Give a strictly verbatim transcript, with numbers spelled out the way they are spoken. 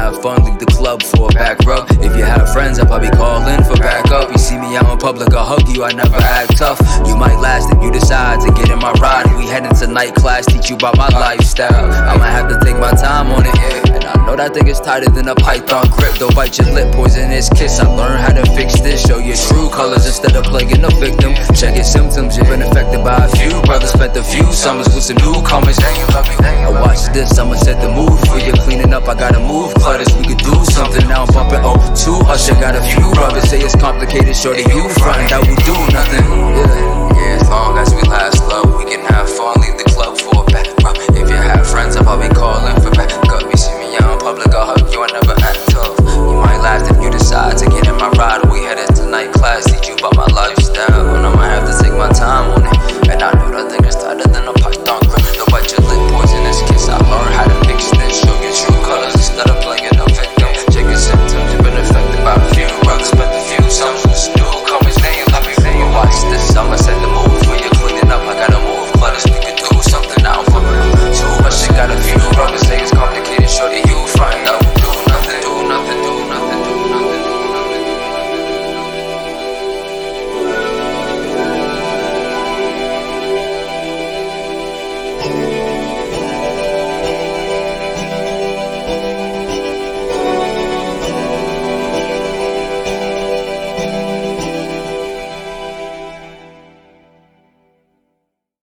have fun, leave the club for a back rub. If you have friends, I'll probably call in for backup. You see me out in public, I'll hug you, I never act tough. You might last if you decide to get in my ride. We heading to night class, teach you about my lifestyle. I might have to take my time on it, and I know that thing is tighter than a python grip. Don't bite your lip, poisonous kiss. I learned how to fix this. Show your true colors instead of playing the victim. Check your symptoms, you've been affected by a few brothers. Spent a few summers with some newcomers. Now watch this, I'ma set the mood for you. Cleaning up, I gotta move clutters. We could do something, now I'm bumping oh two Usher. Got a few brothers say it's complicated, shorty you frontin', that will do nothing. Yeah, yeah, as long as we